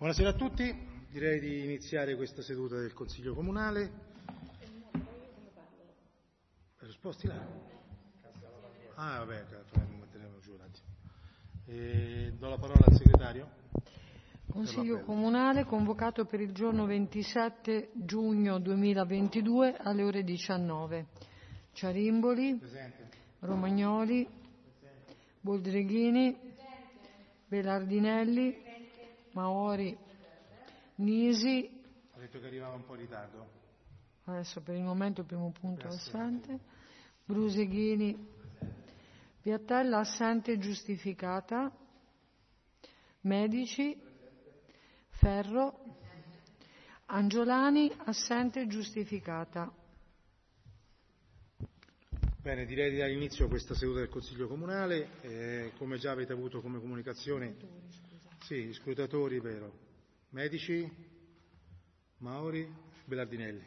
Buonasera a tutti, direi di iniziare questa seduta del Consiglio Comunale. Sposti là? Vabbè, metteremo giù un attimo. Do la parola al segretario. Consiglio Comunale convocato per il giorno 27 giugno 2022 alle ore 19. Ciarimboli, Presente. Romagnoli, Boldreghini, Belardinelli, Maori, Nisi. Ha detto che arrivava un po' in ritardo. Adesso per il momento il primo punto assente. Bruseghini, Piattella assente giustificata. Medici, Ferro, Angiolani assente giustificata. Bene, direi di dare inizio a questa seduta del Consiglio Comunale. Come già avete avuto come comunicazione, sì, scrutatori, vero. Medici, Mauri, Belardinelli.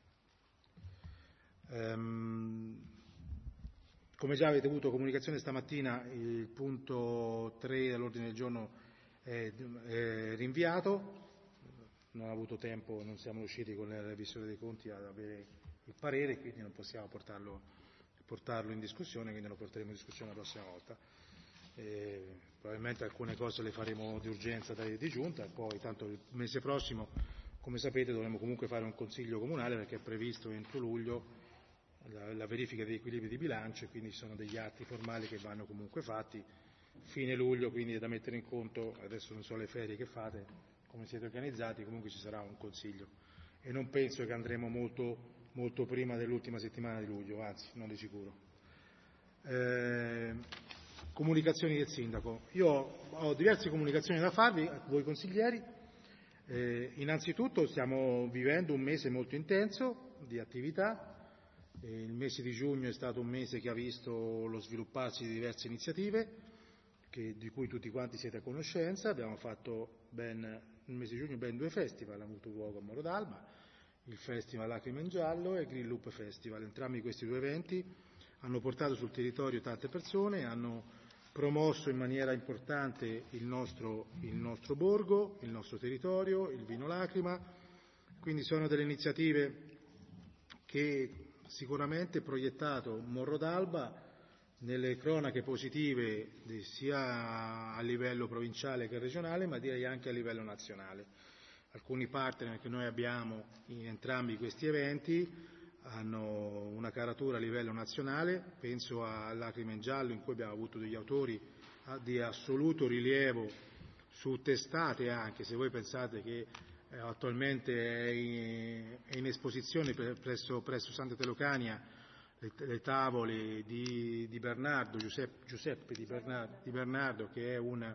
Come già avete avuto comunicazione stamattina, il punto 3 dell'ordine del giorno è rinviato. Non ha avuto tempo, non siamo riusciti con la revisione dei conti ad avere il parere, quindi non possiamo portarlo in discussione, quindi lo porteremo in discussione la prossima volta. Probabilmente alcune cose le faremo di urgenza di giunta, e poi tanto il mese prossimo, come sapete, dovremo comunque fare un consiglio comunale perché è previsto entro luglio la verifica degli equilibri di bilancio, e quindi ci sono degli atti formali che vanno comunque fatti. Fine luglio, quindi è da mettere in conto, adesso non so le ferie che fate, come siete organizzati, comunque ci sarà un consiglio e non penso che andremo molto prima dell'ultima settimana di luglio, anzi, non di sicuro. Comunicazioni del Sindaco. Io ho diverse comunicazioni da farvi a voi consiglieri. Innanzitutto stiamo vivendo un mese molto intenso di attività. Il mese di giugno è stato un mese che ha visto lo svilupparsi di diverse iniziative di cui tutti quanti siete a conoscenza. Abbiamo fatto nel mese di giugno ben 2 festival, hanno avuto luogo a Moro d'Alba, il Festival Lacrime in Giallo e il Green Loop Festival. Entrambi questi 2 eventi hanno portato sul territorio tante persone, hanno promosso in maniera importante il nostro borgo, il nostro territorio, il vino Lacrima. Quindi sono delle iniziative che sicuramente proiettato Morro d'Alba nelle cronache positive sia a livello provinciale che regionale, ma direi anche a livello nazionale. Alcuni partner che noi abbiamo in entrambi questi eventi hanno una caratura a livello nazionale, penso a Lacrime in Giallo, in cui abbiamo avuto degli autori di assoluto rilievo su testate, anche se voi pensate che attualmente è in esposizione presso Santa Telocania le tavole di Bernardo, Giuseppe di Bernardo, che è uno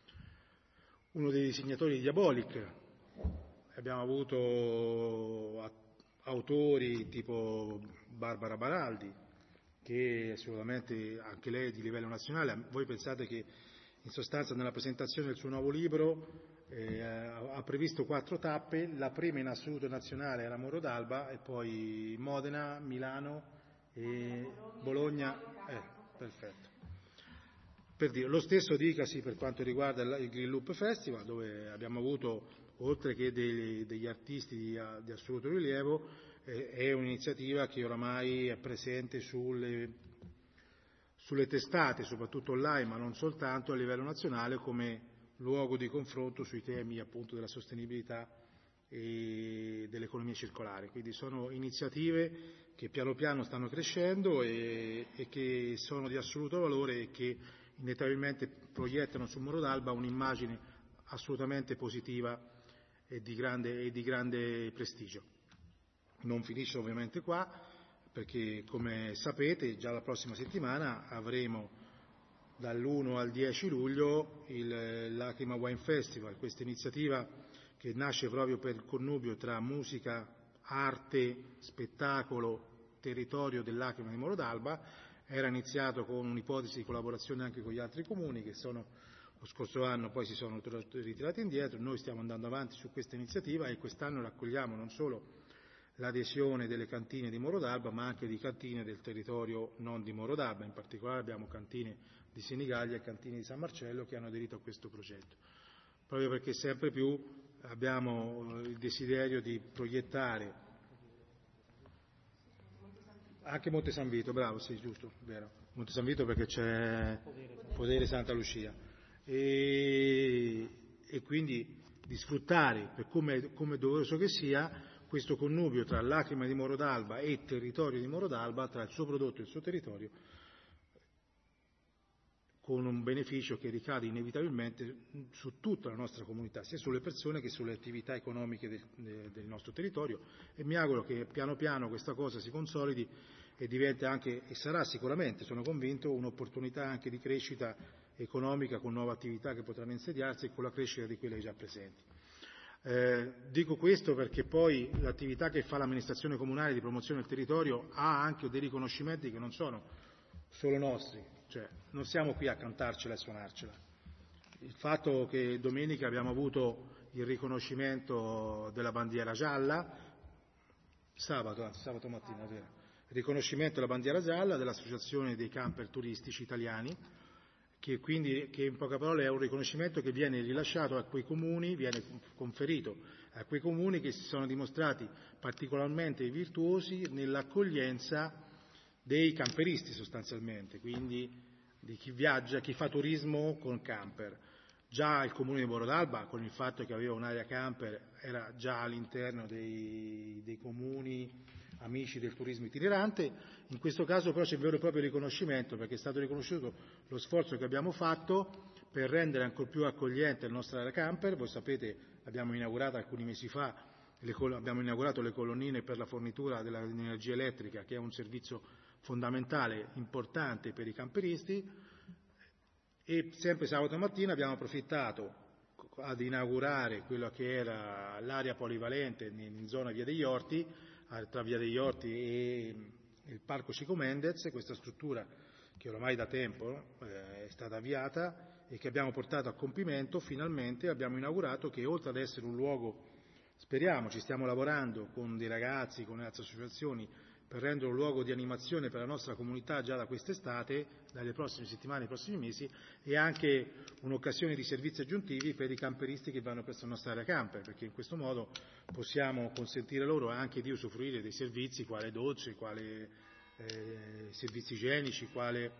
dei disegnatori di Diabolic. Abbiamo avuto autori tipo Barbara Baraldi, che assolutamente anche lei di livello nazionale. Voi pensate che in sostanza nella presentazione del suo nuovo libro ha previsto 4 tappe, la prima in assoluto nazionale era Morro d'Alba, e poi Modena, Milano e Bologna. Perfetto. Per dire, lo stesso dicasi per quanto riguarda il Green Loop Festival, dove abbiamo avuto, oltre che degli artisti di assoluto rilievo, è un'iniziativa che oramai è presente sulle testate, soprattutto online, ma non soltanto, a livello nazionale, come luogo di confronto sui temi appunto della sostenibilità e dell'economia circolare. Quindi sono iniziative che piano piano stanno crescendo e che sono di assoluto valore e che inevitabilmente proiettano su Morro d'Alba un'immagine assolutamente positiva e di grande prestigio. Non finisce ovviamente qua, perché come sapete già la prossima settimana avremo dall'1 al 10 luglio il Lacrima Wine Festival, questa iniziativa che nasce proprio per il connubio tra musica, arte, spettacolo, territorio del Lacrima di Morro d'Alba. Era iniziato con un'ipotesi di collaborazione anche con gli altri comuni che lo scorso anno poi si sono ritirati indietro. Noi stiamo andando avanti su questa iniziativa e quest'anno raccogliamo non solo l'adesione delle cantine di Morro d'Alba, ma anche di cantine del territorio non di Morro d'Alba. In particolare abbiamo cantine di Senigallia e cantine di San Marcello che hanno aderito a questo progetto, proprio perché sempre più abbiamo il desiderio di proiettare anche Monte San Vito, bravo, sì, giusto, vero, Monte San Vito perché c'è Podere Santa Lucia, e quindi di sfruttare, per come doveroso che sia, questo connubio tra Lacrima di Moro d'Alba e territorio di Moro d'Alba, tra il suo prodotto e il suo territorio, con un beneficio che ricade inevitabilmente su tutta la nostra comunità, sia sulle persone che sulle attività economiche del nostro territorio, e mi auguro che piano piano questa cosa si consolidi e diventi anche, e sarà sicuramente, sono convinto, un'opportunità anche di crescita economica con nuove attività che potranno insediarsi e con la crescita di quelle già presenti. Dico questo perché poi l'attività che fa l'amministrazione comunale di promozione del territorio ha anche dei riconoscimenti che non sono solo nostri, cioè non siamo qui a cantarcela e suonarcela. Il fatto che domenica abbiamo avuto il riconoscimento della bandiera gialla, sabato mattina, vero? Il riconoscimento della bandiera gialla dell'Associazione dei Camper Turistici Italiani, che in poche parole è un riconoscimento che viene rilasciato a quei comuni, viene conferito a quei comuni che si sono dimostrati particolarmente virtuosi nell'accoglienza dei camperisti sostanzialmente, quindi di chi viaggia, chi fa turismo con camper. Già il comune di Moro d'Alba, con il fatto che aveva un'area camper, era già all'interno dei comuni amici del turismo itinerante. In questo caso però c'è il vero e proprio riconoscimento, perché è stato riconosciuto lo sforzo che abbiamo fatto per rendere ancora più accogliente la nostra area camper. Voi sapete, abbiamo inaugurato alcuni mesi fa, abbiamo inaugurato le colonnine per la fornitura dell'energia elettrica, che è un servizio fondamentale, importante per i camperisti, e sempre sabato mattina abbiamo approfittato ad inaugurare quello che era l'area polivalente in zona Via degli Orti, tra Via degli Orti e il Parco Cico Mendez, questa struttura che oramai da tempo è stata avviata e che abbiamo portato a compimento. Finalmente abbiamo inaugurato, che oltre ad essere un luogo, speriamo, ci stiamo lavorando con dei ragazzi, con le altre associazioni, per rendere un luogo di animazione per la nostra comunità già da quest'estate, dalle prossime settimane, ai prossimi mesi, e anche un'occasione di servizi aggiuntivi per i camperisti che vanno presso la nostra area camper, perché in questo modo possiamo consentire loro anche di usufruire dei servizi quale docce, quale servizi igienici, quale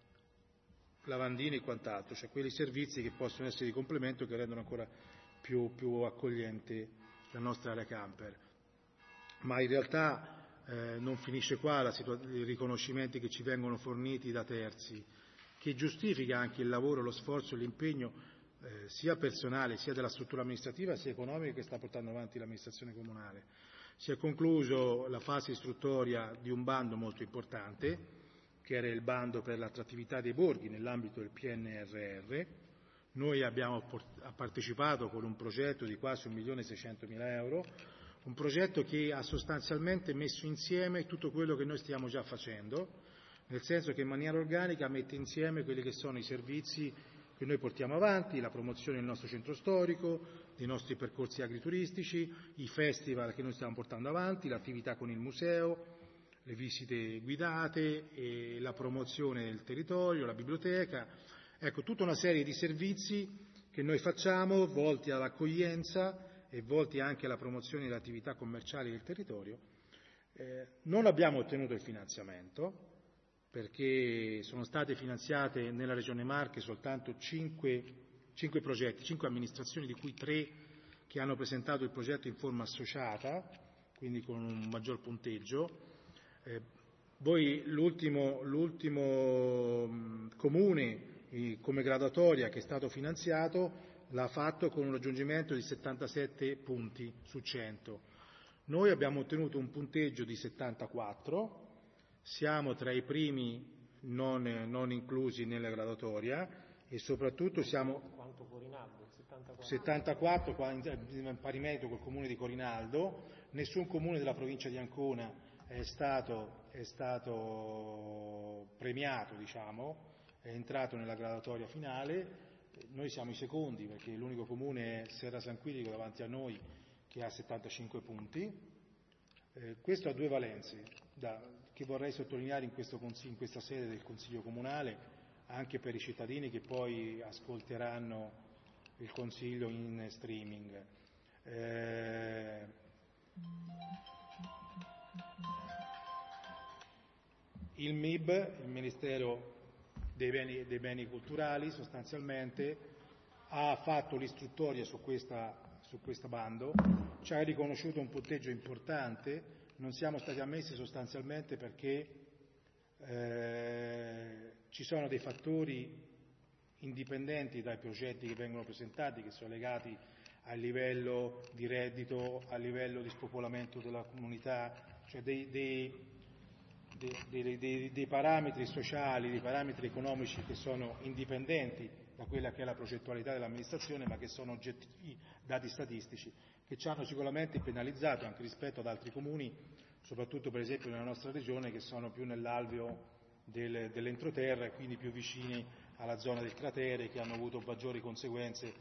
lavandini e quant'altro, cioè quelli servizi che possono essere di complemento, che rendono ancora più accogliente la nostra area camper. Ma in realtà non finisce qua i riconoscimenti che ci vengono forniti da terzi, che giustifica anche il lavoro, lo sforzo e l'impegno sia personale, sia della struttura amministrativa, sia economica che sta portando avanti l'amministrazione comunale. Si è concluso la fase istruttoria di un bando molto importante, che era il bando per l'attrattività dei borghi nell'ambito del PNRR. Noi abbiamo partecipato con un progetto di quasi 1.600.000 euro, un progetto che ha sostanzialmente messo insieme tutto quello che noi stiamo già facendo, nel senso che in maniera organica mette insieme quelli che sono i servizi che noi portiamo avanti, la promozione del nostro centro storico, dei nostri percorsi agrituristici, i festival che noi stiamo portando avanti, l'attività con il museo, le visite guidate, e la promozione del territorio, la biblioteca, ecco, tutta una serie di servizi che noi facciamo volti all'accoglienza e volti anche alla promozione delle attività commerciali del territorio. Non abbiamo ottenuto il finanziamento, perché sono state finanziate nella Regione Marche soltanto 5 progetti, 5 amministrazioni, di cui 3 che hanno presentato il progetto in forma associata, quindi con un maggior punteggio. Voi l'ultimo comune come graduatoria che è stato finanziato l'ha fatto con un raggiungimento di 77 punti su 100. Noi abbiamo ottenuto un punteggio di 74, siamo tra i primi non inclusi nella graduatoria, e soprattutto siamo quanto Corinaldo, 74 in pari merito col comune di Corinaldo. Nessun comune della provincia di Ancona è stato premiato, è entrato nella graduatoria finale. Noi siamo i secondi, perché l'unico comune è Serra San Quirico davanti a noi, che ha 75 punti. Questo ha due valenze che vorrei sottolineare in questa sede del Consiglio Comunale, anche per i cittadini che poi ascolteranno il Consiglio in streaming. Il MIB, il Ministero dei Beni Culturali, sostanzialmente ha fatto l'istruttoria su questo bando, ci ha riconosciuto un punteggio importante, non siamo stati ammessi sostanzialmente perché ci sono dei fattori indipendenti dai progetti che vengono presentati, che sono legati al livello di reddito, al livello di spopolamento della comunità, cioè dei parametri sociali, dei parametri economici che sono indipendenti da quella che è la progettualità dell'amministrazione, ma che sono oggettivi, dati statistici, che ci hanno sicuramente penalizzato anche rispetto ad altri comuni, soprattutto per esempio nella nostra regione, che sono più nell'alveo dell'entroterra e quindi più vicini alla zona del cratere, che hanno avuto maggiori conseguenze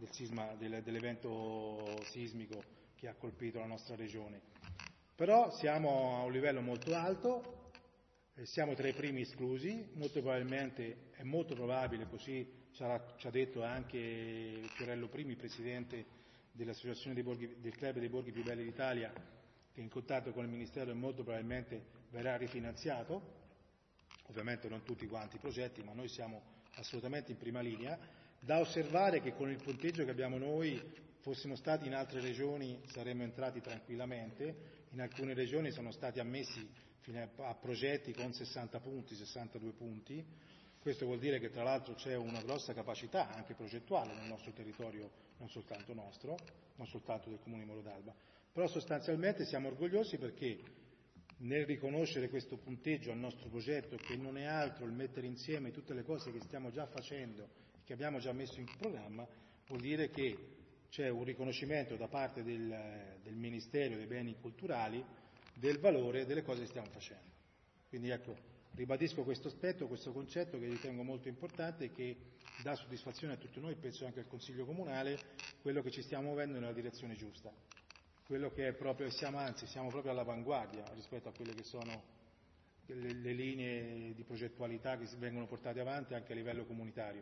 dell'evento sismico che ha colpito la nostra regione. Però siamo a un livello molto alto, siamo tra i primi esclusi, molto probabilmente, è molto probabile, così ci ha detto anche Fiorello Primi, presidente dell'Associazione del Club dei Borghi più belli d'Italia, che è in contatto con il Ministero e molto probabilmente verrà rifinanziato, ovviamente non tutti quanti i progetti, ma noi siamo assolutamente in prima linea. Da osservare che con il punteggio che abbiamo noi, fossimo stati in altre regioni saremmo entrati tranquillamente, in alcune regioni sono stati ammessi fino a progetti con 60 punti, 62 punti, questo vuol dire che tra l'altro c'è una grossa capacità anche progettuale nel nostro territorio, non soltanto nostro, non soltanto del Comune di Moro d'Alba, però sostanzialmente siamo orgogliosi perché nel riconoscere questo punteggio al nostro progetto, che non è altro il mettere insieme tutte le cose che stiamo già facendo, che abbiamo già messo in programma, vuol dire che c'è un riconoscimento da parte del Ministero dei Beni Culturali del valore delle cose che stiamo facendo. Quindi ecco, ribadisco questo aspetto, questo concetto che ritengo molto importante e che dà soddisfazione a tutti noi, penso anche al Consiglio Comunale, quello che ci stiamo muovendo nella direzione giusta, quello che è proprio, siamo proprio all'avanguardia rispetto a quelle che sono le linee di progettualità che vengono portate avanti anche a livello comunitario.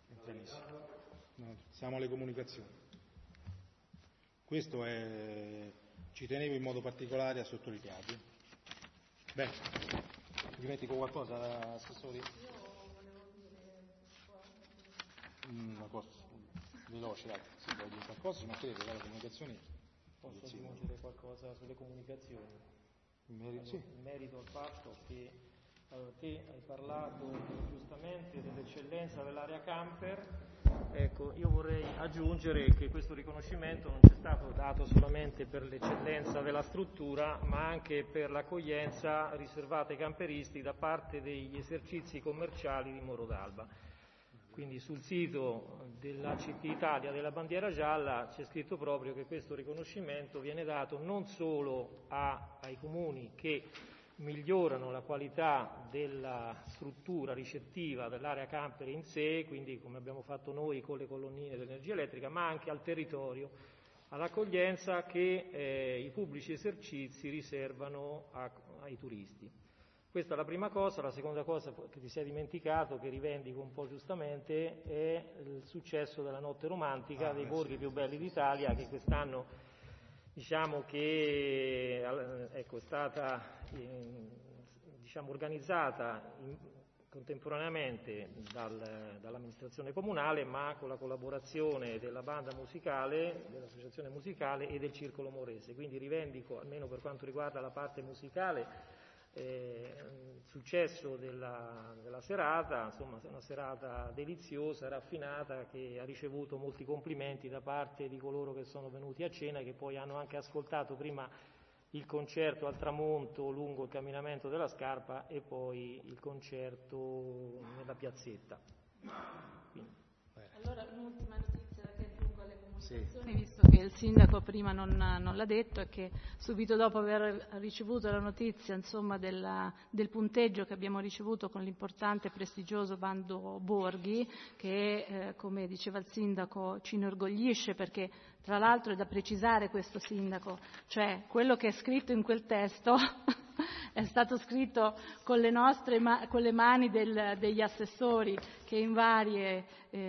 No, siamo alle comunicazioni. Questo ci tenevo in modo particolare a sottolinearlo. Bene, dimentico qualcosa, Assessore? Io volevo dire una cosa veloce, se vuoi dire qualcosa, ci mancherebbe le comunicazioni. Posso aggiungere qualcosa sulle comunicazioni? Sì. In merito al fatto che te hai parlato giustamente dell'eccellenza dell'area camper. Ecco, io vorrei aggiungere che questo riconoscimento non ci è stato dato solamente per l'eccellenza della struttura, ma anche per l'accoglienza riservata ai camperisti da parte degli esercizi commerciali di Moro d'Alba. Quindi sul sito della CT Italia della bandiera gialla c'è scritto proprio che questo riconoscimento viene dato non solo ai comuni che migliorano la qualità della struttura ricettiva dell'area camper in sé, quindi come abbiamo fatto noi con le colonnine dell'energia elettrica, ma anche al territorio, all'accoglienza che i pubblici esercizi riservano ai turisti. Questa è la prima cosa. La seconda cosa che ti sei dimenticato, che rivendico un po' giustamente, è il successo della notte romantica dei borghi più belli d'Italia, che quest'anno diciamo che è stata organizzata contemporaneamente dall'amministrazione comunale, ma con la collaborazione della banda musicale, dell'associazione musicale e del Circolo Morese. Quindi rivendico, almeno per quanto riguarda la parte musicale, il successo della serata, insomma una serata deliziosa, raffinata, che ha ricevuto molti complimenti da parte di coloro che sono venuti a cena e che poi hanno anche ascoltato prima il concerto al tramonto lungo il camminamento della Scarpa e poi il concerto nella piazzetta. Quindi. Allora un'ultima notizia che aggiungo alle comunicazioni, Sì. visto che il sindaco prima non l'ha detto, è che subito dopo aver ricevuto la notizia del punteggio che abbiamo ricevuto con l'importante e prestigioso bando Borghi, che come diceva il sindaco ci inorgoglisce, perché tra l'altro è da precisare questo sindaco, cioè quello che è scritto in quel testo è stato scritto con le nostre con le mani degli assessori che in varie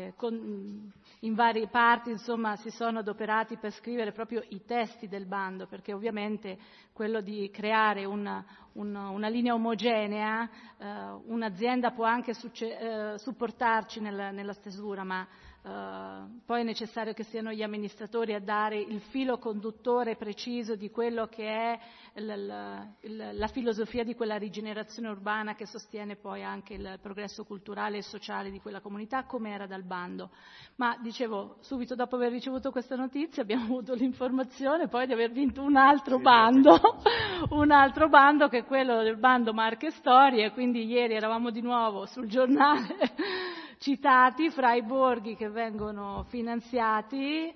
parti, insomma, si sono adoperati per scrivere proprio i testi del bando, perché ovviamente quello di creare una linea omogenea, un'azienda può anche supportarci nella stesura, ma poi è necessario che siano gli amministratori a dare il filo conduttore preciso di quello che è la filosofia di quella rigenerazione urbana che sostiene poi anche il progresso culturale e sociale di quella comunità, come era dal bando. Ma dicevo, subito dopo aver ricevuto questa notizia abbiamo avuto l'informazione poi di aver vinto un altro bando che è quello del bando Marche Storie, quindi ieri eravamo di nuovo sul giornale citati fra i borghi che vengono finanziati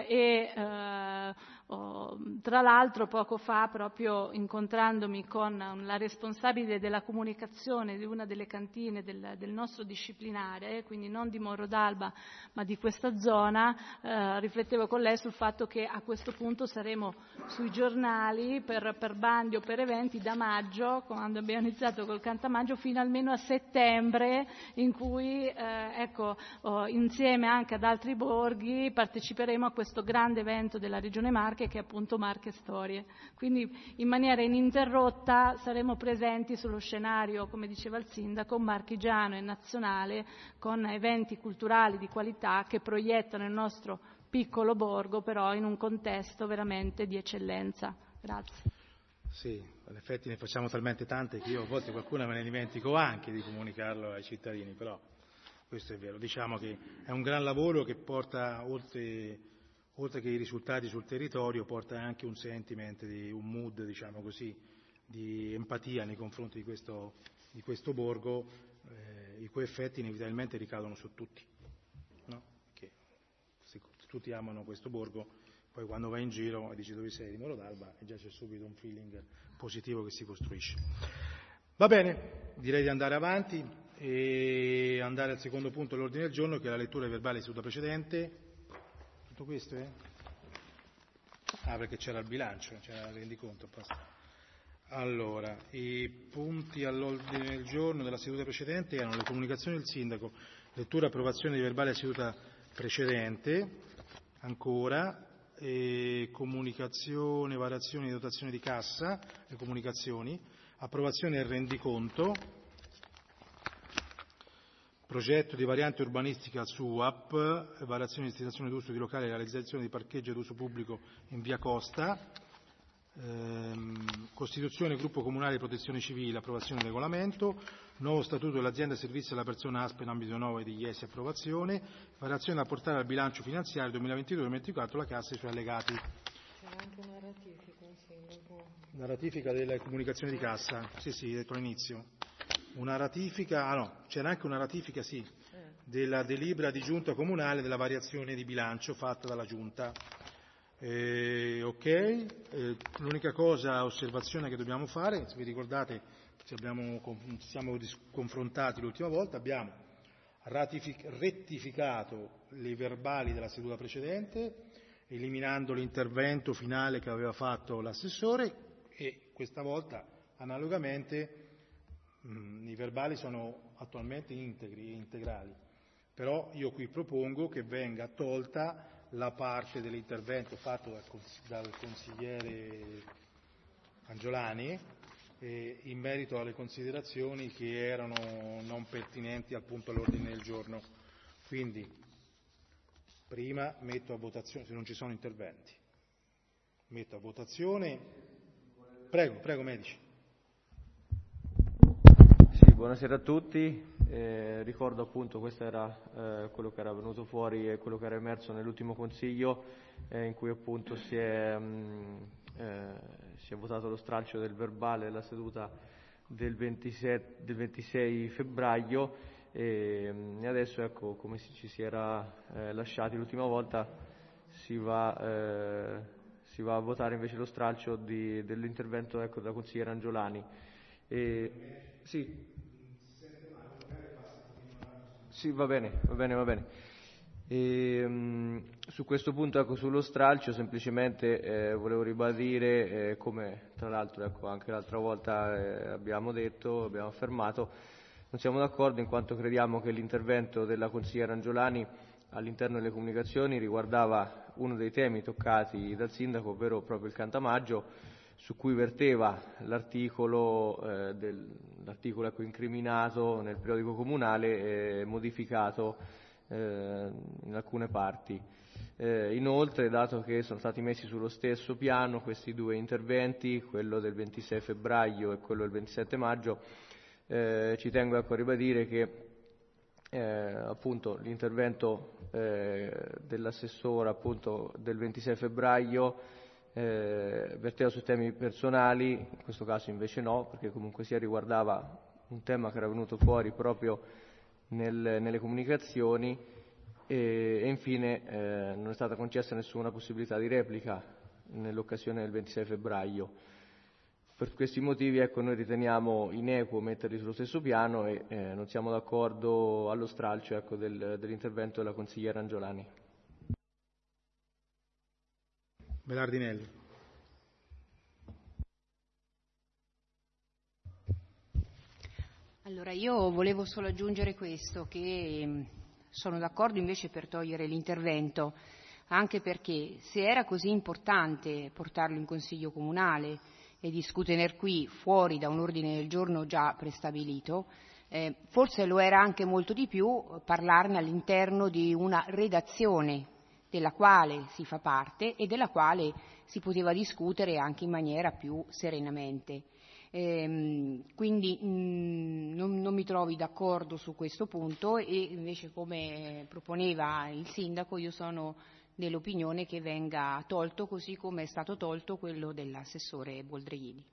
tra l'altro poco fa, proprio incontrandomi con la responsabile della comunicazione di una delle cantine del nostro disciplinare, quindi non di Morro d'Alba ma di questa zona, riflettevo con lei sul fatto che a questo punto saremo sui giornali per bandi o per eventi da maggio, quando abbiamo iniziato col Cantamaggio, fino almeno a settembre, in cui insieme anche ad altri borghi parteciperemo a questo grande evento della Regione Marche, che è appunto Marche Storie. Quindi in maniera ininterrotta saremo presenti sullo scenario, come diceva il sindaco, marchigiano e nazionale, con eventi culturali di qualità che proiettano il nostro piccolo borgo però in un contesto veramente di eccellenza. Grazie. Sì, in effetti ne facciamo talmente tante che io a volte qualcuna me ne dimentico anche di comunicarlo ai cittadini, però questo è vero. Diciamo che è un gran lavoro che porta, oltre che i risultati sul territorio, porta anche un sentiment, un mood, diciamo così, di empatia nei confronti di questo borgo, i cui effetti inevitabilmente ricadono su tutti, no? Che se tutti amano questo borgo, poi quando vai in giro e dici dove sei, di Morro d'Alba, e già c'è subito un feeling positivo che si costruisce. Va bene, direi di andare avanti e andare al secondo punto dell'ordine del giorno, che è la lettura verbale di seduta precedente. Tutto questo, perché c'era il bilancio, c'era il rendiconto. Allora, i punti all'ordine del giorno della seduta precedente erano le comunicazioni del sindaco, lettura e approvazione di verbale della seduta precedente, ancora, comunicazione, variazioni di dotazione di cassa, le comunicazioni, approvazione del rendiconto, progetto di variante urbanistica SUAP, variazione di destinazione d'uso di locali e realizzazione di parcheggio d'uso pubblico in via Costa, costituzione gruppo comunale di protezione civile, approvazione del regolamento, nuovo statuto dell'azienda servizio alla persona ASP in ambito 9 di IESI, approvazione, variazione da portare al bilancio finanziario 2022-2024, la cassa e i suoi allegati. C'era anche una ratifica, sindaco. La ratifica delle comunicazioni di cassa, sì, detto all'inizio. Una ratifica, c'era anche una ratifica, sì, della delibera di giunta comunale della variazione di bilancio fatta dalla giunta. L'unica osservazione che dobbiamo fare, se vi ricordate, ci siamo confrontati l'ultima volta, abbiamo rettificato le verbali della seduta precedente, eliminando l'intervento finale che aveva fatto l'assessore, e questa volta analogamente i verbali sono attualmente integri e integrali, però io qui propongo che venga tolta la parte dell'intervento fatto dal consigliere Angiolani in merito alle considerazioni che erano non pertinenti al punto all'ordine del giorno. Quindi prima metto a votazione, se non ci sono interventi, metto a votazione. Prego Medici. Sì, buonasera a tutti. Ricordo appunto, questo era quello che era venuto fuori e quello che era emerso nell'ultimo consiglio, in cui appunto si è votato lo stralcio del verbale della seduta del 26 febbraio e adesso, ecco, come ci si era lasciati l'ultima volta, si va a votare invece lo stralcio dell'intervento della consigliera Angiolani. Sì, va bene. Su questo punto, ecco, sullo stralcio, semplicemente volevo ribadire, come tra l'altro anche l'altra volta abbiamo affermato, non siamo d'accordo in quanto crediamo che l'intervento della consigliera Angiolani all'interno delle comunicazioni riguardava uno dei temi toccati dal sindaco, ovvero proprio il Cantamaggio, su cui verteva l'articolo incriminato nel periodico comunale, modificato in alcune parti. Inoltre, dato che sono stati messi sullo stesso piano questi due interventi, quello del 26 febbraio e quello del 27 maggio, ci tengo a ribadire che appunto l'intervento dell'assessora appunto del 26 febbraio verteva su temi personali, in questo caso invece no, perché comunque sia riguardava un tema che era venuto fuori proprio nelle comunicazioni e infine non è stata concessa nessuna possibilità di replica nell'occasione del 26 febbraio. Per questi motivi, ecco, noi riteniamo inequo metterli sullo stesso piano e non siamo d'accordo allo stralcio, ecco, dell'intervento della consigliera Angiolani. Belardinelli. Allora, io volevo solo aggiungere questo, che sono d'accordo invece per togliere l'intervento, anche perché se era così importante portarlo in Consiglio Comunale e discutere qui fuori da un ordine del giorno già prestabilito, forse lo era anche molto di più parlarne all'interno di una redazione della quale si fa parte e della quale si poteva discutere anche in maniera più serenamente. Quindi non mi trovi d'accordo su questo punto e invece, come proponeva il sindaco, io sono dell'opinione che venga tolto, così come è stato tolto quello dell'assessore Boldrini.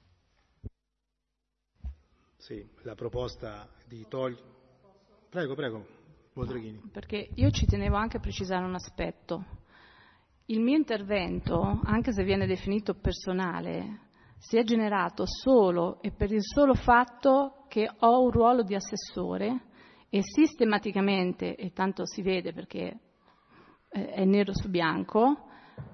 Sì, la proposta di togliere. Prego, Boldrini. Perché io ci tenevo anche a precisare un aspetto. Il mio intervento, anche se viene definito personale, si è generato solo e per il solo fatto che ho un ruolo di assessore e sistematicamente, e tanto si vede perché è nero su bianco,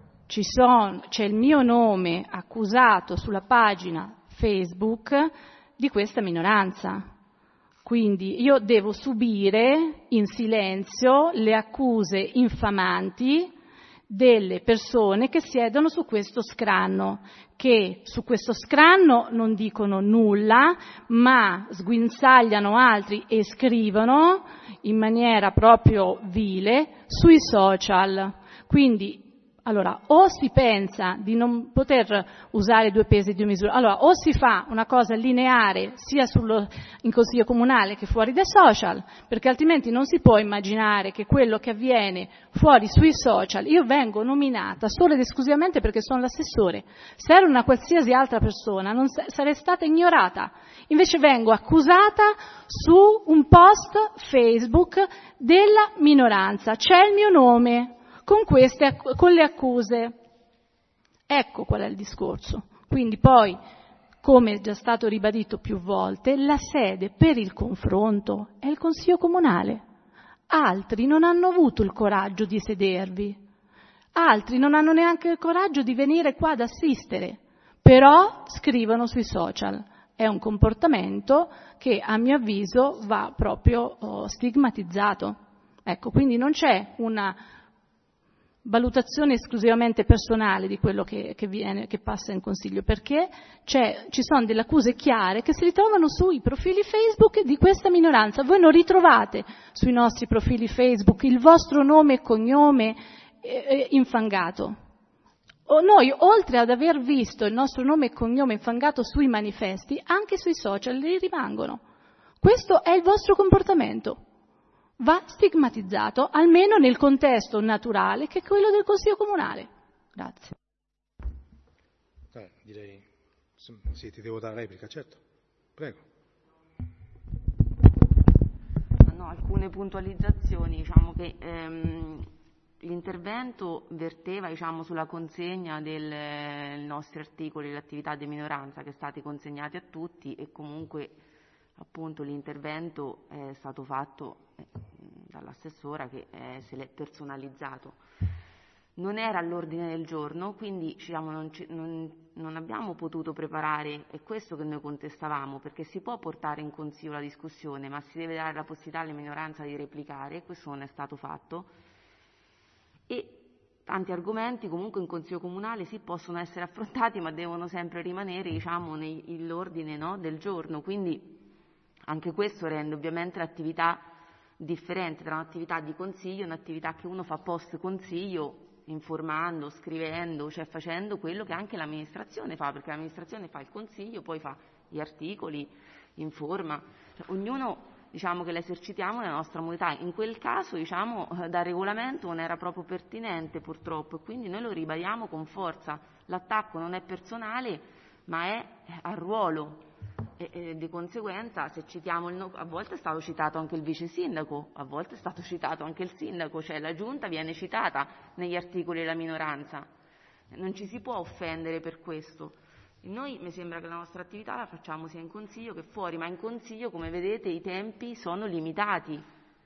c'è il mio nome accusato sulla pagina Facebook di questa minoranza. Quindi io devo subire in silenzio le accuse infamanti delle persone che siedono su questo scranno, che su questo scranno non dicono nulla, ma sguinzagliano altri e scrivono in maniera proprio vile sui social. Quindi, allora, o si pensa di non poter usare due pesi e due misure, allora o si fa una cosa lineare sia in Consiglio Comunale che fuori dai social, perché altrimenti non si può immaginare che quello che avviene fuori sui social, io vengo nominata solo ed esclusivamente perché sono l'assessore, se ero una qualsiasi altra persona non sarei stata ignorata, invece vengo accusata su un post Facebook della minoranza, c'è il mio nome con le accuse. Ecco qual è il discorso. Quindi poi, come è già stato ribadito più volte, la sede per il confronto è il Consiglio Comunale. Altri non hanno avuto il coraggio di sedervi, altri non hanno neanche il coraggio di venire qua ad assistere, però scrivono sui social. È un comportamento che, a mio avviso, va proprio stigmatizzato. Ecco, quindi non c'è una valutazione esclusivamente personale di quello che passa in Consiglio, perché ci sono delle accuse chiare che si ritrovano sui profili Facebook di questa minoranza. Voi non ritrovate sui nostri profili Facebook il vostro nome e cognome infangato. Noi, oltre ad aver visto il nostro nome e cognome infangato sui manifesti, anche sui social li rimangono. Questo è il vostro comportamento. Va stigmatizzato, almeno nel contesto naturale che è quello del Consiglio Comunale. Grazie. Direi, sì, ti devo dare replica, certo. Prego. No, alcune puntualizzazioni, diciamo che l'intervento verteva, diciamo, sulla consegna dei nostri articoli, le attività di minoranza che sono stati consegnati a tutti e comunque appunto l'intervento è stato fatto dall'assessora che se l'è personalizzato. Non era all'ordine del giorno, quindi non abbiamo potuto preparare, è questo che noi contestavamo, perché si può portare in consiglio la discussione, ma si deve dare la possibilità alle minoranze di replicare, questo non è stato fatto, e tanti argomenti comunque in consiglio comunale sì possono essere affrontati, ma devono sempre rimanere nell'ordine, no, del giorno, quindi anche questo rende ovviamente l'attività differente tra un'attività di consiglio e un'attività che uno fa post consiglio, informando, scrivendo, cioè facendo quello che anche l'amministrazione fa, perché l'amministrazione fa il consiglio, poi fa gli articoli, informa, cioè, ognuno che l'esercitiamo nella nostra modalità. In quel caso da regolamento non era proprio pertinente purtroppo, e quindi noi lo ribadiamo con forza, l'attacco non è personale ma è a ruolo. E di conseguenza, se citiamo a volte è stato citato anche il vice sindaco, a volte è stato citato anche il sindaco, cioè la giunta viene citata negli articoli della minoranza, non ci si può offendere per questo. Noi mi sembra che la nostra attività la facciamo sia in consiglio che fuori, ma in consiglio, come vedete, i tempi sono limitati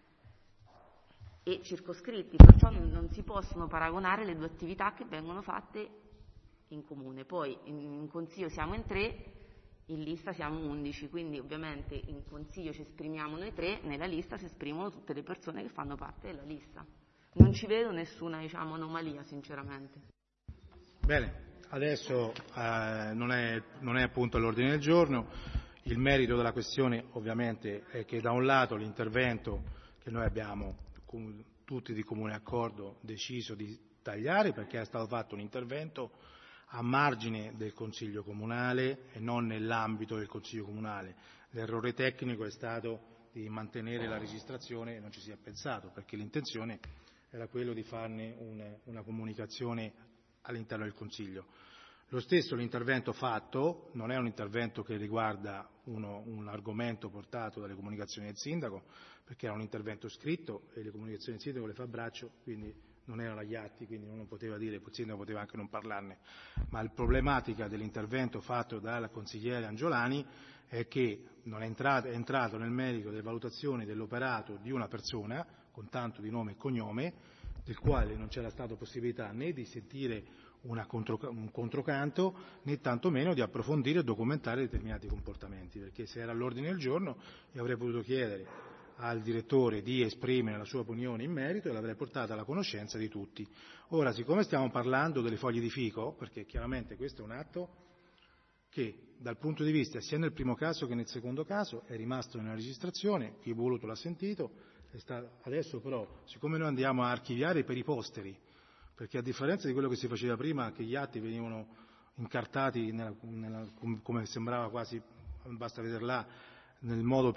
e circoscritti, perciò non si possono paragonare le due attività che vengono fatte in comune. Poi in consiglio siamo in 3, in lista siamo 11, quindi ovviamente in consiglio ci esprimiamo noi 3, nella lista si esprimono tutte le persone che fanno parte della lista. Non ci vedo nessuna anomalia, sinceramente. Bene, adesso non è appunto all'ordine del giorno. Il merito della questione ovviamente è che da un lato l'intervento che noi abbiamo tutti di comune accordo deciso di tagliare, perché è stato fatto un intervento a margine del Consiglio Comunale e non nell'ambito del Consiglio Comunale. L'errore tecnico è stato di mantenere la registrazione e non ci si è pensato, perché l'intenzione era quello di farne una comunicazione all'interno del Consiglio. Lo stesso l'intervento fatto non è un intervento che riguarda un argomento portato dalle comunicazioni del sindaco, perché era un intervento scritto e le comunicazioni del sindaco le fa a braccio, quindi non erano agli atti, quindi non poteva dire, il sindaco poteva anche non parlarne. Ma la problematica dell'intervento fatto dal consigliere Angiolani è che non è entrato nel merito delle valutazioni dell'operato di una persona, con tanto di nome e cognome, del quale non c'era stata possibilità né di sentire un controcanto, né tantomeno di approfondire e documentare determinati comportamenti, perché se era all'ordine del giorno io avrei potuto chiedere al direttore di esprimere la sua opinione in merito e l'avrei portata alla conoscenza di tutti. Ora, siccome stiamo parlando delle foglie di fico, perché chiaramente questo è un atto che dal punto di vista sia nel primo caso che nel secondo caso è rimasto nella registrazione, chi voluto l'ha sentito, adesso però, siccome noi andiamo a archiviare per i posteri, perché a differenza di quello che si faceva prima, che gli atti venivano incartati come sembrava quasi, basta vederla, nel modo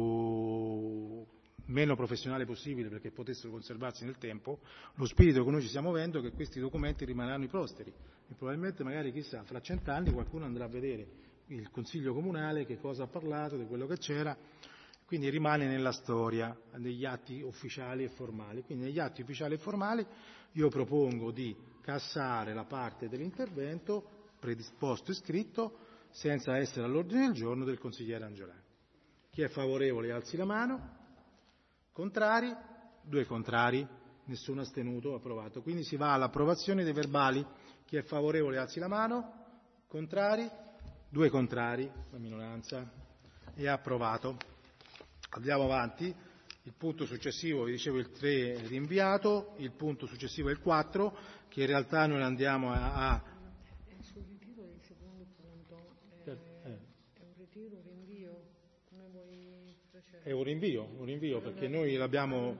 meno professionale possibile perché potessero conservarsi nel tempo, lo spirito che noi ci stiamo avendo è che questi documenti rimarranno i posteri e probabilmente magari chissà fra 100 anni qualcuno andrà a vedere il Consiglio Comunale che cosa ha parlato di quello che c'era, quindi rimane nella storia degli atti ufficiali e formali. Quindi negli atti ufficiali e formali io propongo di cassare la parte dell'intervento predisposto e scritto senza essere all'ordine del giorno del consigliere Angiolani. Chi è favorevole alzi la mano. Contrari? 2 contrari, nessuno astenuto, approvato. Quindi si va all'approvazione dei verbali. Chi è favorevole alzi la mano. Contrari? 2 contrari, la minoranza. È approvato. Andiamo avanti. Il punto successivo, vi dicevo, il 3 è rinviato, il punto successivo è il 4, che in realtà noi andiamo Sul ritiro del secondo punto, è un ritiro, un rinvio? Come vuoi procedere? È un rinvio perché noi l'abbiamo...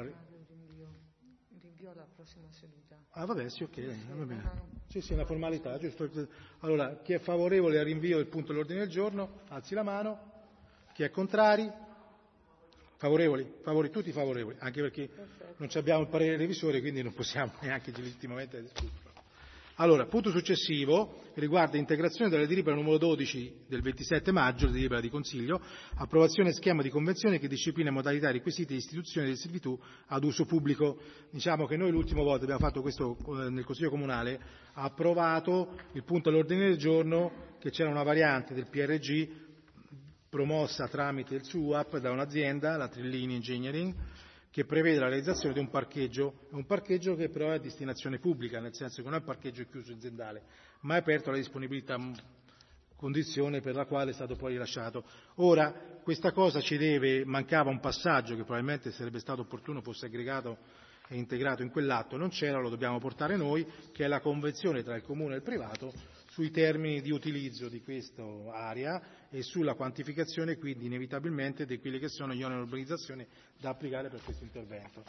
Il rinvio alla prossima seduta. Ah vabbè, sì, ok, va bene. Sì, una formalità, giusto. Allora, chi è favorevole al rinvio del punto all'ordine del giorno, alzi la mano. Chi è contrari? Favorevoli? Tutti favorevoli, anche perché non abbiamo il parere revisore, quindi non possiamo neanche legittimamente discutere. Allora, punto successivo riguarda integrazione della delibera numero 12 del 27 maggio, la delibera di Consiglio, approvazione schema di convenzione che disciplina modalità e requisiti di istituzione di servitù ad uso pubblico. Diciamo che noi l'ultima volta abbiamo fatto questo nel Consiglio Comunale, ha approvato il punto all'ordine del giorno che c'era una variante del PRG promossa tramite il SUAP da un'azienda, la Trillini Engineering, che prevede la realizzazione di un parcheggio che però è a destinazione pubblica, nel senso che non è un parcheggio chiuso aziendale, ma è aperto alla disponibilità, condizione per la quale è stato poi rilasciato. Ora, questa cosa mancava un passaggio che probabilmente sarebbe stato opportuno fosse aggregato e integrato in quell'atto, non c'era, lo dobbiamo portare noi, che è la convenzione tra il Comune e il privato sui termini di utilizzo di questa area e sulla quantificazione quindi inevitabilmente di quelli che sono gli oneri di urbanizzazione da applicare per questo intervento.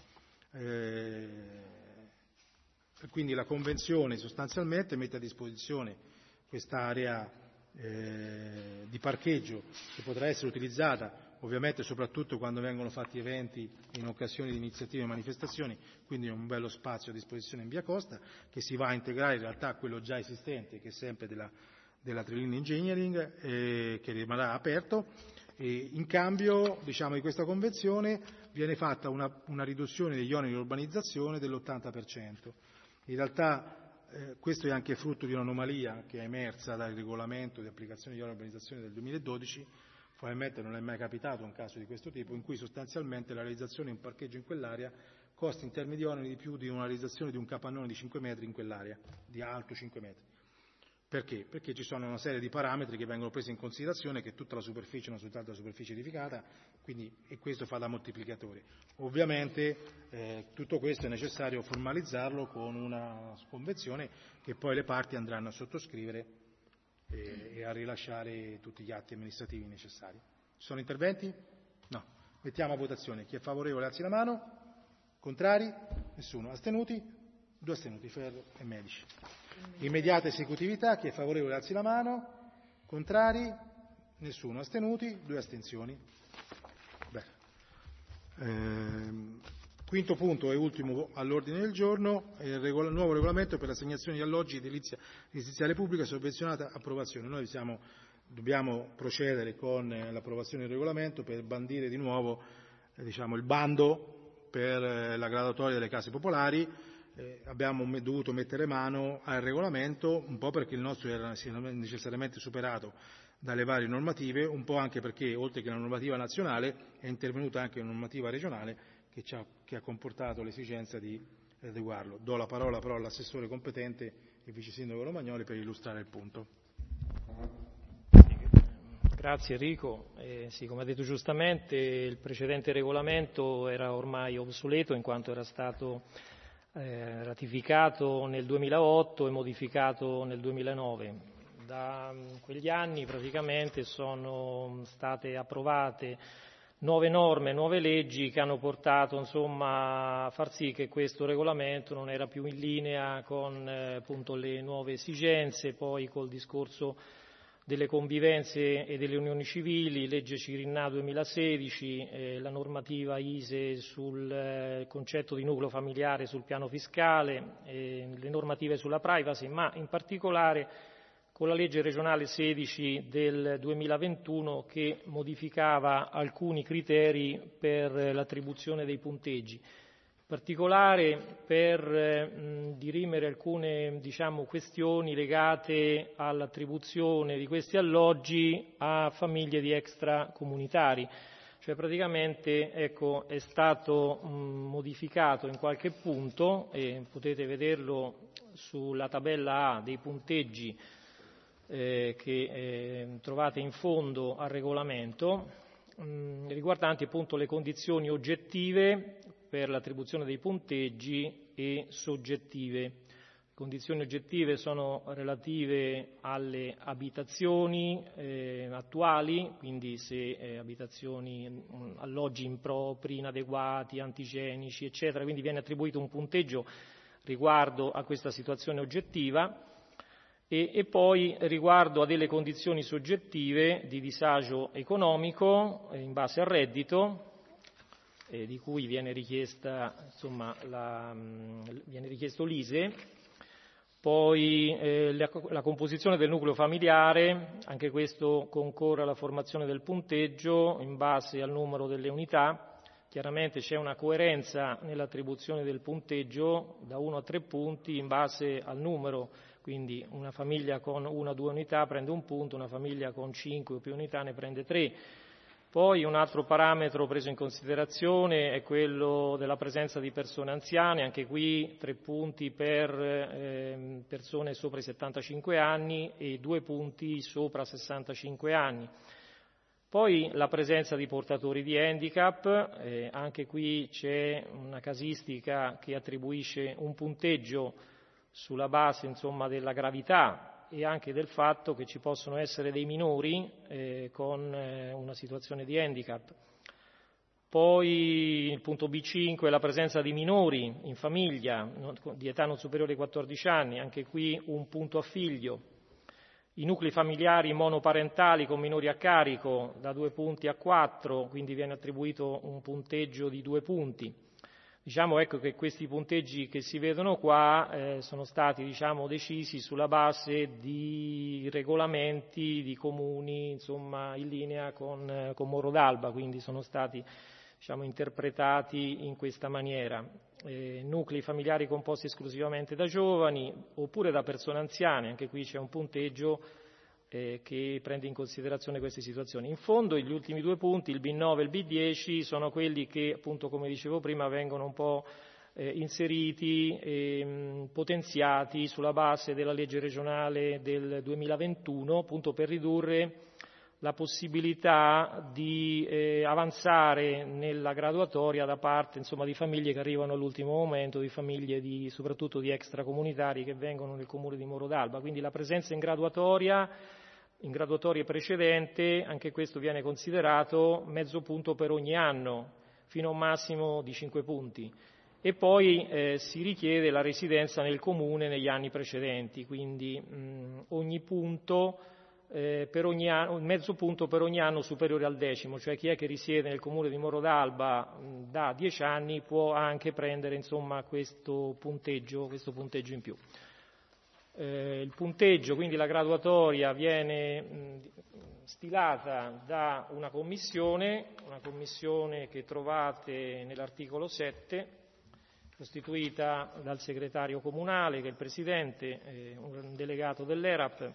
Quindi la convenzione sostanzialmente mette a disposizione quest'area di parcheggio che potrà essere utilizzata ovviamente soprattutto quando vengono fatti eventi in occasione di iniziative e manifestazioni, quindi è un bello spazio a disposizione in via Costa che si va a integrare in realtà a quello già esistente che è sempre della Trilline Engineering che rimarrà aperto e in cambio di questa convenzione viene fatta una riduzione degli oneri di urbanizzazione dell'80%. In realtà questo è anche frutto di un'anomalia che è emersa dal regolamento di applicazione di oneri di urbanizzazione del 2012. Probabilmente non è mai capitato un caso di questo tipo in cui sostanzialmente la realizzazione di un parcheggio in quell'area costa in termini di oneri di più di una realizzazione di un capannone di 5 metri in quell'area, di alto 5 metri. Perché? Perché ci sono una serie di parametri che vengono presi in considerazione, che tutta la superficie non soltanto la superficie edificata, e questo fa da moltiplicatore. Ovviamente tutto questo è necessario formalizzarlo con una convenzione che poi le parti andranno a sottoscrivere e a rilasciare tutti gli atti amministrativi necessari. Ci sono interventi? No. Mettiamo a votazione. Chi è favorevole alzi la mano. Contrari? Nessuno. Astenuti? 2 astenuti, Ferro e Medici. Immediata esecutività. Chi è favorevole alzi la mano. Contrari? Nessuno. Astenuti? 2 astensioni. Quinto punto e ultimo all'ordine del giorno è il nuovo regolamento per l'assegnazione di alloggi edilizia residenziale pubblica sovvenzionata. Approvazione. Noi dobbiamo procedere con l'approvazione del regolamento per bandire di nuovo il bando per la graduatoria delle case popolari. Abbiamo dovuto mettere mano al regolamento un po' perché il nostro era necessariamente superato dalle varie normative, un po' anche perché oltre che una normativa nazionale è intervenuta anche una normativa regionale che ha comportato l'esigenza di adeguarlo. Do la parola però all'assessore competente, il vice sindaco Romagnoli, per illustrare il punto. Grazie Enrico. Sì, come ha detto giustamente, il precedente regolamento era ormai obsoleto in quanto era stato ratificato nel 2008 e modificato nel 2009. Da quegli anni praticamente sono state approvate nuove norme, nuove leggi che hanno portato a far sì che questo regolamento non era più in linea con appunto le nuove esigenze, poi col discorso delle convivenze e delle unioni civili, legge Cirinna 2016, la normativa ISE sul concetto di nucleo familiare sul piano fiscale, le normative sulla privacy, ma in particolare con la legge regionale 16 del 2021 che modificava alcuni criteri per l'attribuzione dei punteggi. In particolare per dirimere alcune questioni legate all'attribuzione di questi alloggi a famiglie di extracomunitari. Cioè praticamente è stato modificato in qualche punto, e potete vederlo sulla tabella A dei punteggi che trovate in fondo al regolamento, riguardanti appunto le condizioni oggettive per l'attribuzione dei punteggi e soggettive. Le condizioni oggettive sono relative alle abitazioni attuali, quindi se abitazioni, alloggi impropri, inadeguati, antigenici, eccetera, quindi viene attribuito un punteggio riguardo a questa situazione oggettiva. E poi riguardo a delle condizioni soggettive di disagio economico in base al reddito, di cui viene richiesto l'ISEE, poi la composizione del nucleo familiare, anche questo concorre alla formazione del punteggio in base al numero delle unità. Chiaramente c'è una coerenza nell'attribuzione del punteggio da 1 a 3 punti in base al numero. Quindi una famiglia con 1 o 2 unità prende 1 punto, una famiglia con 5 o più unità ne prende 3. Poi un altro parametro preso in considerazione è quello della presenza di persone anziane, anche qui 3 punti per persone sopra i 75 anni e 2 punti sopra 65 anni. Poi la presenza di portatori di handicap, anche qui c'è una casistica che attribuisce un punteggio sulla base della gravità e anche del fatto che ci possono essere dei minori con una situazione di handicap. Poi il punto B5 è la presenza di minori in famiglia di età non superiore ai 14 anni, anche qui un punto a figlio. I nuclei familiari monoparentali con minori a carico da 2 punti a 4, quindi viene attribuito un punteggio di 2 punti. Diciamo che questi punteggi che si vedono qua sono stati decisi sulla base di regolamenti di comuni in linea con Morro d'Alba, quindi sono stati interpretati in questa maniera. Nuclei familiari composti esclusivamente da giovani oppure da persone anziane, anche qui c'è un punteggio che prende in considerazione queste situazioni. In fondo gli ultimi 2 punti, il B9 e il B10, sono quelli che appunto, come dicevo prima, vengono un po' inseriti e potenziati sulla base della legge regionale del 2021, appunto per ridurre la possibilità di avanzare nella graduatoria da parte di famiglie che arrivano all'ultimo momento, di famiglie soprattutto di extracomunitari che vengono nel comune di Morro d'Alba. Quindi la presenza in graduatorie precedente, anche questo viene considerato mezzo punto per ogni anno, fino a un massimo di 5 punti. E poi si richiede la residenza nel comune negli anni precedenti, quindi ogni punto per ogni anno, mezzo punto per ogni anno superiore al 10°, cioè chi è che risiede nel comune di Morro d'Alba da 10 anni può anche prendere questo punteggio in più. Il punteggio, quindi la graduatoria, viene stilata da una commissione che trovate nell'articolo 7, costituita dal segretario comunale, che è il presidente, un delegato dell'ERAP,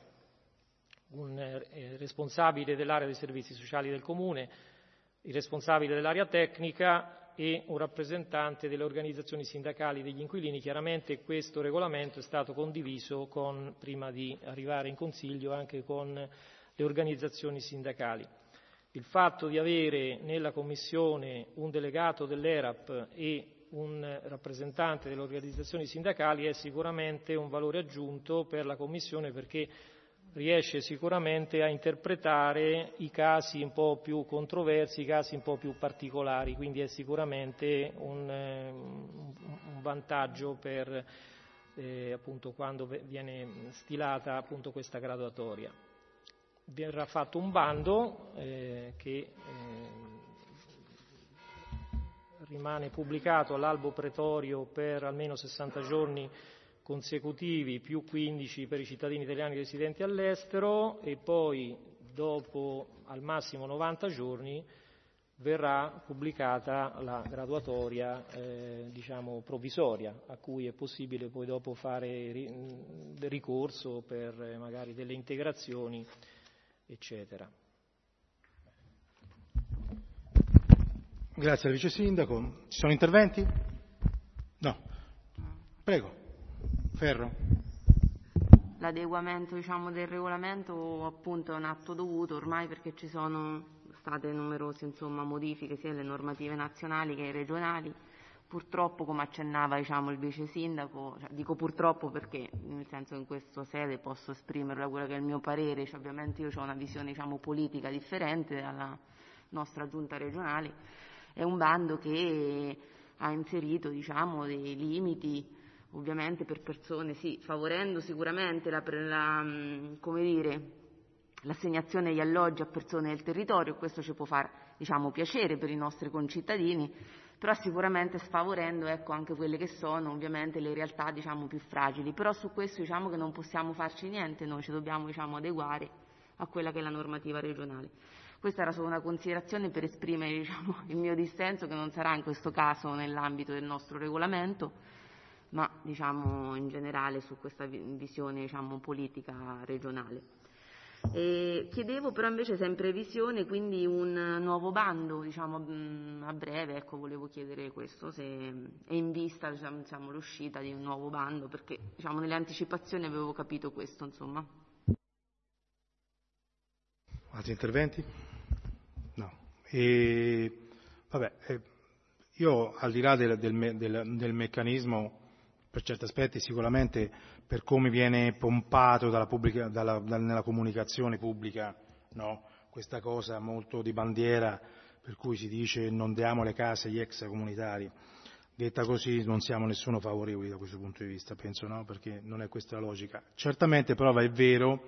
un responsabile dell'area dei servizi sociali del comune, il responsabile dell'area tecnica e un rappresentante delle organizzazioni sindacali degli inquilini. Chiaramente questo regolamento è stato condiviso prima di arrivare in Consiglio anche con le organizzazioni sindacali. Il fatto di avere nella Commissione un delegato dell'ERAP e un rappresentante delle organizzazioni sindacali è sicuramente un valore aggiunto per la Commissione, perché riesce sicuramente a interpretare i casi un po' più controversi, i casi un po' più particolari, quindi è sicuramente un vantaggio per appunto quando viene stilata appunto questa graduatoria. Verrà fatto un bando che rimane pubblicato all'albo pretorio per almeno 60 giorni consecutivi più 15 per i cittadini italiani residenti all'estero, e poi dopo al massimo 90 giorni verrà pubblicata la graduatoria provvisoria, a cui è possibile poi dopo fare ricorso per magari delle integrazioni, eccetera. Grazie al Vice Sindaco. Ci sono interventi? No. Prego. Ferro. L'adeguamento del regolamento appunto è un atto dovuto ormai, perché ci sono state numerose modifiche sia alle normative nazionali che regionali. Purtroppo, come accennava il Vice Sindaco, dico purtroppo perché nel senso in questa sede posso esprimere quello che è il mio parere, ovviamente io ho una visione politica differente dalla nostra giunta regionale. È un bando che ha inserito dei limiti ovviamente per persone, sì, favorendo sicuramente l'assegnazione degli alloggi a persone del territorio. Questo ci può far piacere per i nostri concittadini, però sicuramente sfavorendo anche quelle che sono ovviamente le realtà più fragili. Però su questo che non possiamo farci niente, noi ci dobbiamo adeguare a quella che è la normativa regionale. Questa era solo una considerazione per esprimere il mio dissenso, che non sarà in questo caso nell'ambito del nostro regolamento, ma in generale su questa visione politica regionale. Chiedevo però invece se è in previsione quindi un nuovo bando, diciamo, a breve, ecco, volevo chiedere questo, se è in vista, diciamo, l'uscita di un nuovo bando, perché diciamo, nelle anticipazioni avevo capito questo, insomma. Altri interventi? No. Io al di là del meccanismo, per certi aspetti sicuramente per come viene pompato nella comunicazione pubblica, no? Questa cosa molto di bandiera per cui si dice non diamo le case agli extracomunitari. Detta così non siamo nessuno favorevoli da questo punto di vista, penso, no? Perché non è questa la logica. Certamente però è vero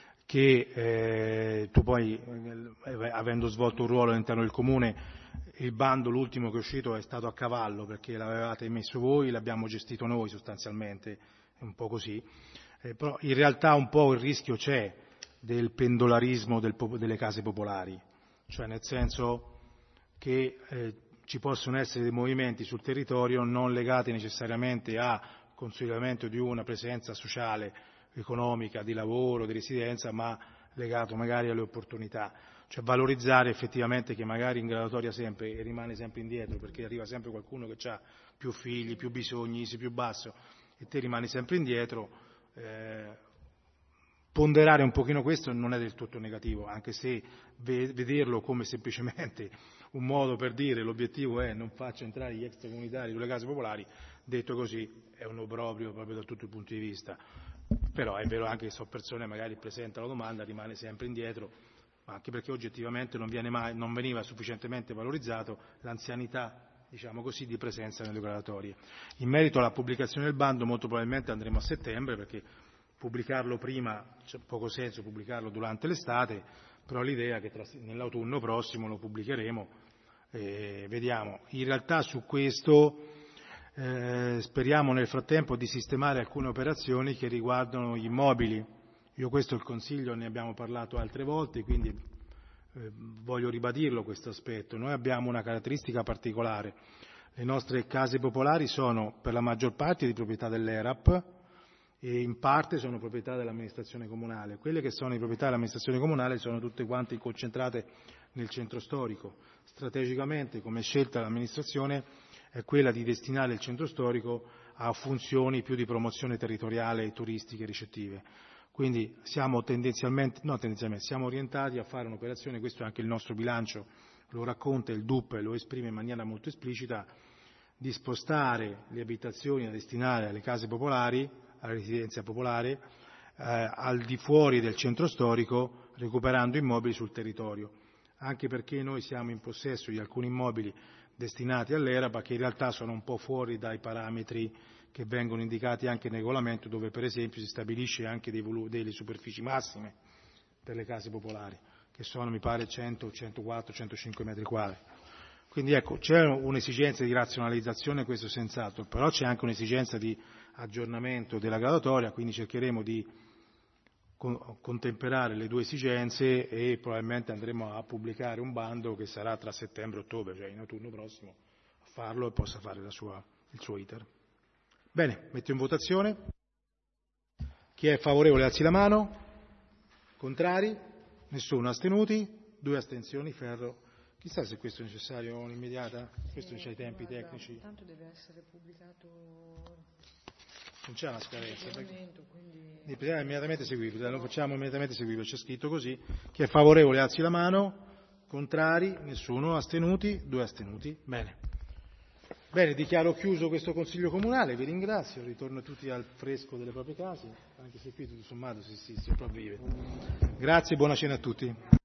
che tu poi, avendo svolto un ruolo all'interno del Comune, il bando l'ultimo che è uscito è stato a cavallo, perché l'avevate messo voi, l'abbiamo gestito noi sostanzialmente, è un po' così, però in realtà un po' il rischio c'è del pendolarismo delle case popolari, cioè nel senso che ci possono essere dei movimenti sul territorio non legati necessariamente a consolidamento di una presenza sociale, economica, di lavoro, di residenza, ma legato magari alle opportunità. Cioè valorizzare effettivamente che magari in graduatoria sempre e rimane sempre indietro perché arriva sempre qualcuno che ha più figli, più bisogni, ISEE più basso e te rimani sempre indietro. Ponderare un pochino questo non è del tutto negativo, anche se vederlo come semplicemente un modo per dire l'obiettivo è non faccio entrare gli extracomunitari sulle case popolari, detto così è un obbrobrio proprio da tutto il punto di vista. Però è vero anche che sono persone magari presentano la domanda, rimane sempre indietro, anche perché oggettivamente non veniva sufficientemente valorizzato l'anzianità, diciamo così, di presenza nelle graduatorie. In merito alla pubblicazione del bando molto probabilmente andremo a settembre, perché pubblicarlo prima c'è poco senso pubblicarlo durante l'estate, però l'idea è che nell'autunno prossimo lo pubblicheremo e vediamo. In realtà su questo speriamo nel frattempo di sistemare alcune operazioni che riguardano gli immobili. Io questo il Consiglio ne abbiamo parlato altre volte, quindi voglio ribadirlo questo aspetto. Noi abbiamo una caratteristica particolare. Le nostre case popolari sono per la maggior parte di proprietà dell'ERAP e in parte sono proprietà dell'amministrazione comunale. Quelle che sono di proprietà dell'amministrazione comunale sono tutte quante concentrate nel centro storico. Strategicamente, come scelta dell'amministrazione, è quella di destinare il centro storico a funzioni più di promozione territoriale e turistiche ricettive. Quindi siamo siamo orientati a fare un'operazione, questo è anche il nostro bilancio, lo racconta il DUP e lo esprime in maniera molto esplicita, di spostare le abitazioni da destinare alle case popolari, alla residenza popolare, al di fuori del centro storico, recuperando immobili sul territorio, anche perché noi siamo in possesso di alcuni immobili destinati all'ERAP che in realtà sono un po' fuori dai parametri che vengono indicati anche nel regolamento, dove per esempio si stabilisce anche delle superfici massime per le case popolari, che sono mi pare 100, 104, 105 metri quadri. Quindi ecco, c'è un'esigenza di razionalizzazione, questo senz'altro, però c'è anche un'esigenza di aggiornamento della graduatoria, quindi cercheremo di contemperare le due esigenze e probabilmente andremo a pubblicare un bando che sarà tra settembre e ottobre, cioè in autunno prossimo, a farlo e possa fare il suo iter. Bene, metto in votazione. Chi è favorevole alzi la mano. Contrari? Nessuno. Astenuti? 2 astensioni. Ferro. Chissà se questo è necessario un'immediata? Questo c'ha i tempi tecnici. Tanto deve essere pubblicato. Non c'è una scadenza. È immediatamente seguibile. Lo facciamo immediatamente seguibile. C'è scritto così. Chi è favorevole alzi la mano. Contrari? Nessuno. Astenuti? 2 astenuti. Bene, dichiaro chiuso questo Consiglio Comunale, vi ringrazio, ritorno tutti al fresco delle proprie case, anche se qui tutto sommato si sopravvive. Grazie e buona cena a tutti.